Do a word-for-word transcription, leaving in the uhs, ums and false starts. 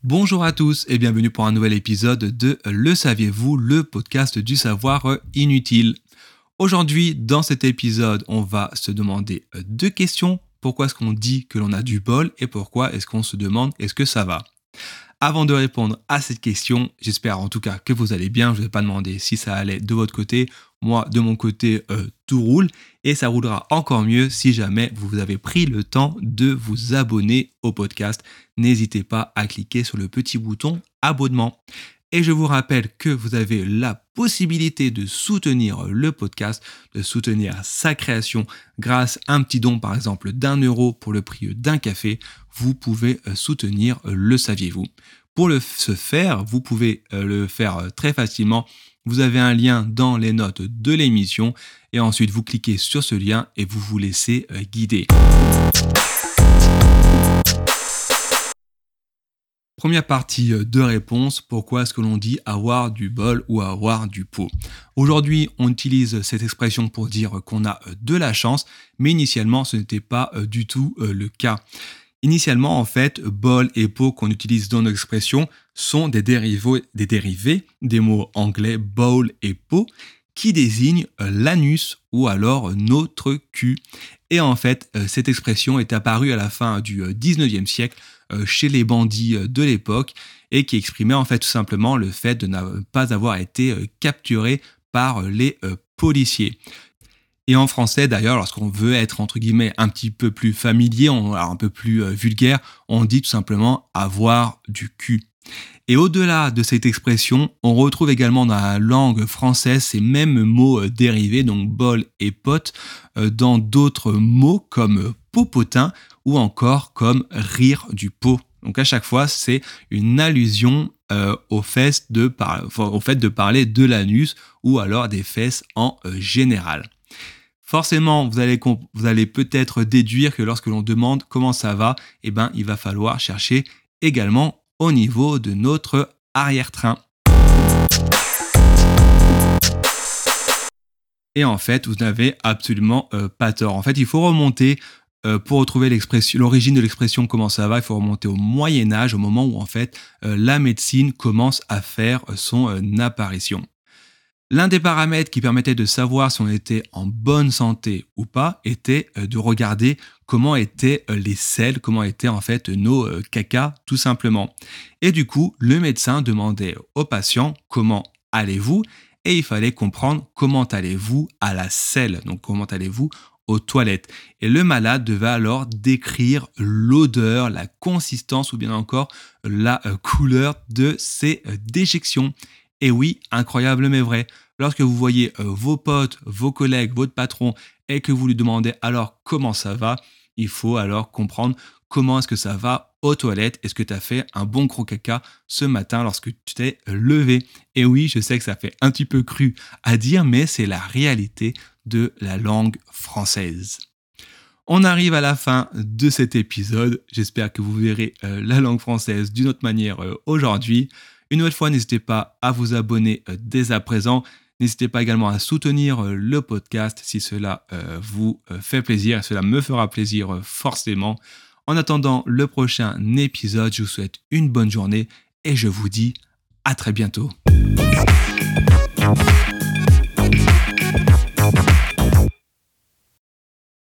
Bonjour à tous et bienvenue pour un nouvel épisode de Le Saviez-vous, le podcast du savoir inutile. Aujourd'hui, dans cet épisode, on va se demander deux questions. Pourquoi est-ce qu'on dit que l'on a du bol et pourquoi est-ce qu'on se demande est-ce que ça va ? Avant de répondre à cette question, j'espère en tout cas que vous allez bien. Je ne vais pas demander si ça allait de votre côté. Moi, de mon côté, euh, tout roule et ça roulera encore mieux si jamais vous avez pris le temps de vous abonner au podcast. N'hésitez pas à cliquer sur le petit bouton abonnement. Et je vous rappelle que vous avez la possibilité de soutenir le podcast, de soutenir sa création grâce à un petit don par exemple d'un euro pour le prix d'un café. Vous pouvez soutenir Le Saviez-vous. Pour le, ce faire, vous pouvez le faire très facilement. Vous avez un lien dans les notes de l'émission et ensuite vous cliquez sur ce lien et vous vous laissez guider. Première partie de réponse, pourquoi est-ce que l'on dit avoir du bol ou avoir du pot ? Aujourd'hui, on utilise cette expression pour dire qu'on a de la chance, mais initialement, ce n'était pas du tout le cas. Initialement, en fait, bol et pot qu'on utilise dans nos expressions sont des dérivés, des dérivés des mots anglais bowl et pot qui désignent l'anus ou alors notre cul. Et en fait, cette expression est apparue à la fin du dix-neuvième siècle chez les bandits de l'époque et qui exprimait en fait tout simplement le fait de ne pas avoir été capturé par les policiers. Et en français d'ailleurs, lorsqu'on veut être entre guillemets un petit peu plus familier, on, alors un peu plus vulgaire, on dit tout simplement avoir du cul. Et au-delà de cette expression, on retrouve également dans la langue française ces mêmes mots dérivés, donc bol et pot, dans d'autres mots comme popotin ou encore comme rire du pot. Donc à chaque fois, c'est une allusion euh, au, fait de par... au fait de parler de l'anus ou alors des fesses en euh, général. Forcément, vous allez, comp- vous allez peut-être déduire que lorsque l'on demande comment ça va, eh ben, il va falloir chercher également au niveau de notre arrière-train. Et en fait, vous n'avez absolument euh, pas tort. En fait, il faut remonter euh, pour retrouver l'expression, l'origine de l'expression comment ça va, il faut remonter au Moyen-Âge, au moment où en fait euh, la médecine commence à faire son euh, apparition. L'un des paramètres qui permettait de savoir si on était en bonne santé ou pas était de regarder comment étaient les selles, comment étaient en fait nos cacas tout simplement. Et du coup, le médecin demandait au patient comment allez-vous et il fallait comprendre comment allez-vous à la selle, donc comment allez-vous aux toilettes. Et le malade devait alors décrire l'odeur, la consistance ou bien encore la couleur de ses déjections. Et oui, incroyable mais vrai, lorsque vous voyez euh, vos potes, vos collègues, votre patron et que vous lui demandez alors comment ça va, il faut alors comprendre comment est-ce que ça va aux toilettes. Est-ce que tu as fait un bon gros caca ce matin lorsque tu t'es levé ? Et oui, je sais que ça fait un petit peu cru à dire, mais c'est la réalité de la langue française. On arrive à la fin de cet épisode. J'espère que vous verrez euh, la langue française d'une autre manière euh, aujourd'hui. Une nouvelle fois, n'hésitez pas à vous abonner euh, dès à présent. N'hésitez pas également à soutenir euh, le podcast si cela euh, vous euh, fait plaisir. Cela me fera plaisir euh, forcément. En attendant le prochain épisode, je vous souhaite une bonne journée et je vous dis à très bientôt.